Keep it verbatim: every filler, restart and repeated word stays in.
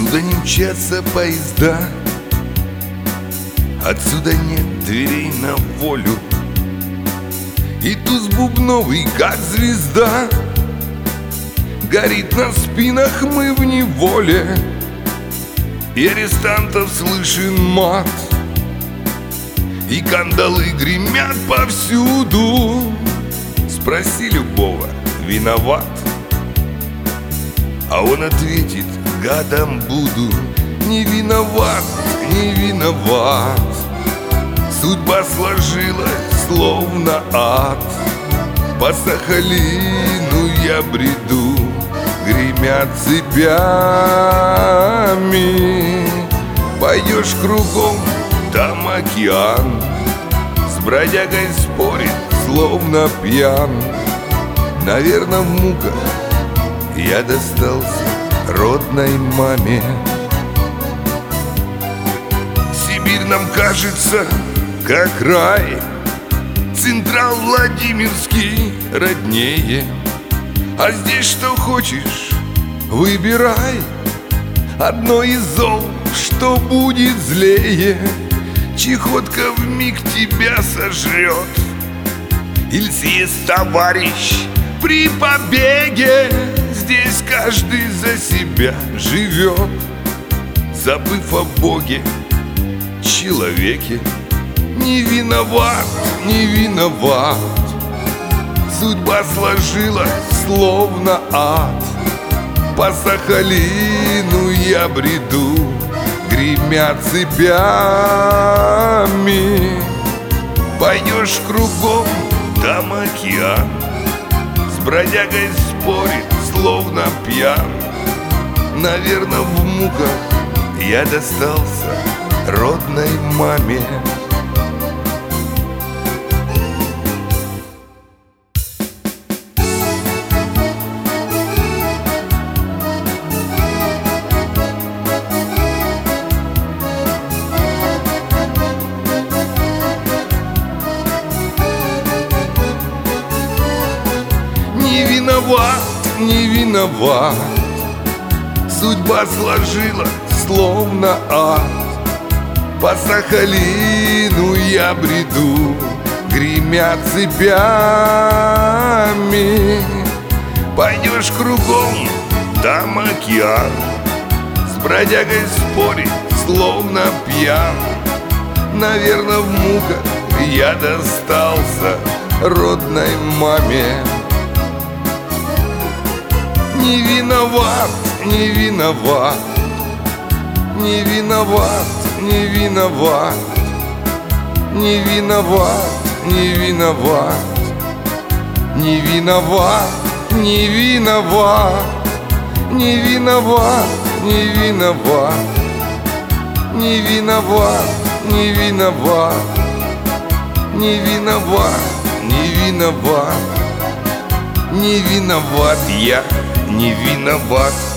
Отсюда не мчатся поезда, отсюда нет дверей на волю. И туз бубновый, как звезда, горит на спинах мы в неволе. И арестантов слышен мат, и кандалы гремят повсюду. Спроси любого: виноват? А он ответит: гадом буду. Не виноват, не виноват. Судьба сложилась, словно ад. По Сахалину я бреду, гремят цепями. Пойдешь кругом, там океан. С бродягой спорит, словно пьян. Наверно, в муках я достался родной маме. Сибирь нам кажется, как рай. Централ Владимирский роднее. А здесь что хочешь, выбирай. Одно из зол, что будет злее. Чехотка вмиг тебя сожрет, или съест товарищ при побеге. Здесь каждый за себя живет, забыв о Боге, человеке. Не виноват, не виноват. Судьба сложилась, словно ад. По Сахалину я бреду, гремят цепями. Пойдешь кругом, там океан. С бродягой спорит, словно пьян. Наверно, в муках я достался родной маме. Не виноват, не виноват. Судьба сложила, словно ад. По Сахалину я бреду, гремят цепями. Пойдешь кругом, там океан. С бродягой спорит, словно пьян. Наверно, в муках я достался родной маме. Не виноват, не виноват. Не виноват, не виноват. Не виноват, не виноват. Не виноват, не виноват. Не виноват, не виноват. Не виноват, не виноват. Не виноват, не виноват. Не виноват я, не виноват.